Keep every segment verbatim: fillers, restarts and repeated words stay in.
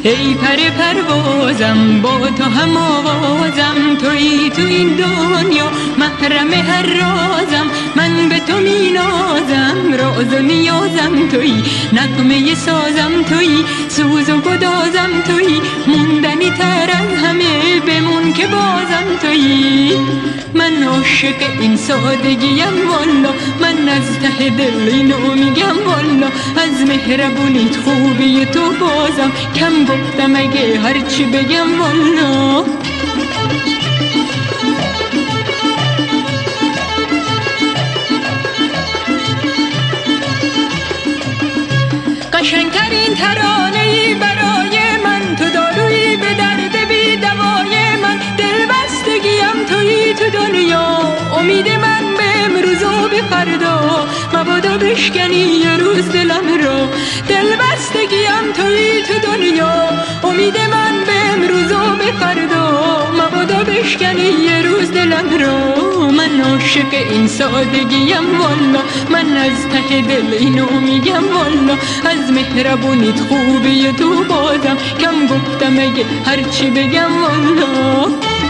ای پر پروازم با تو هم آوازم، تویی تو این دنیا محرم هر رازم. من به تو می نازم، راز و نیازم تویی، نغمه سازم تویی، سوز و گدازم تویی، موندنی تر از همه بمون که بازم تویی. من عاشق این سادگیم والا، من از ته دل اینو میگم والا، از مهربونیت خوبی تو بازم کم گفتم اگه هرچی بگم والا. قشنگترین ترانه‌ای برای من، تو دارویی به درد بی دوای من، دلبستگیم تویی تو دنیا، امید من به امروز و به فردا، مبادا بشکنی یه روز دلم رو. دلبستگیم تویی تو دنیا، امید من به امروز و به فردا، مبادا بشکنی یه روز دلم رو. من عاشق این سادگیم والا، من از ته دل اینو میگم والا، از مهربونیت خوبی تو بازم کم گفتم اگه هرچی بگم والا.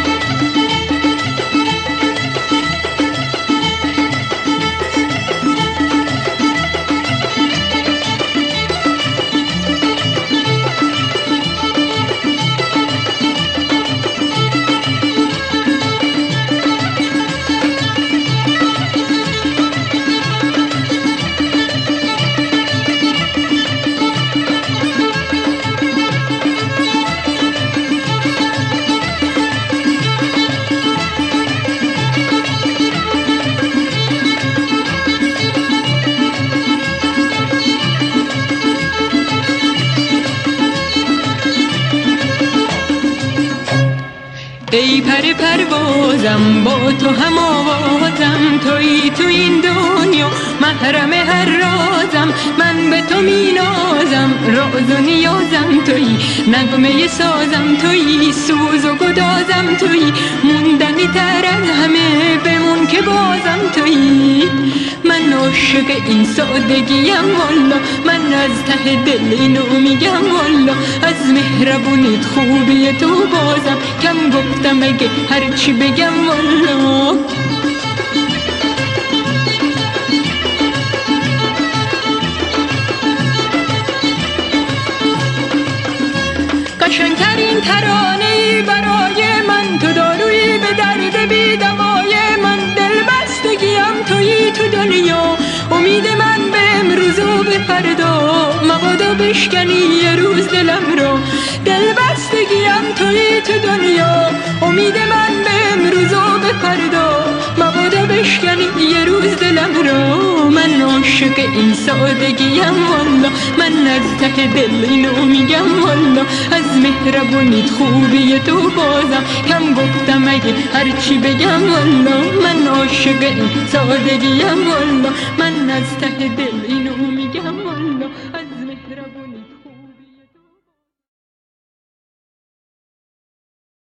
ای پر پروازم با تو هم آوازم، تویی تو این دنیا محرم هر رازم. من به تو می نازم، راز و نیازم تویی، نغمه سازم تویی، سوز و گدازم تویی، موندنی تر از همه بمون که بازم تویی. من عاشق این سادگیم والا، من از ته دل اینو میگم والا، از مهربونیت خوبی تو بازم کم گفتم اگه هرچی بگم والا. قشنگترین ترانه‌ای برای من، تو دارویی به درد بی دوای من، دلبستگیم تویی تو دنیا، امید من به امروز و به فردا، مبادا بشکنی یه روز دلم رو. دلبستگیم تویی تو دنیا، امید من به امروز و به فردا، مبادا بشکنی یه روز دلم رو. من عاشق این سادگیم والا، من از ته دل اینو میگم والا، از مهربونیت خوبی تو بازم کم گفتم اگه هرچی بگم والا. من عاشق این سادگیم والا، من از ته دل اینو میگم والا، از مهربونیت